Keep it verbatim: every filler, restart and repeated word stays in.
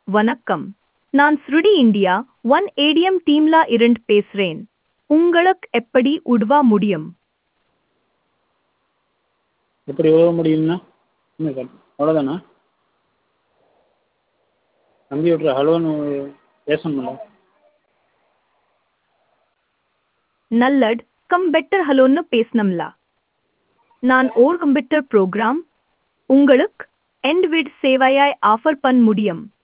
வணக்கம். நான் ஸ்ருடி India one ATM டீம்ல இருந்து பேசுறேன். உங்களுக்கு எப்படி உதவ முடியும்? எப்படி உதவ முடியும்னா என்ன சார் அவ்வளோதானா? கம்ப்யூட்டர் ஹலோன்னு பேசணும்ல. நல்லட் கம்ப்யூட்டர் ஹலோன்னு பேசணும்ல. நான் ஒரு கம்ப்யூட்டர் ப்ரோக்ராம் உங்களுக்கு எண்ட் விட் சேவையை ஆஃபர் பண்ண முடியும்.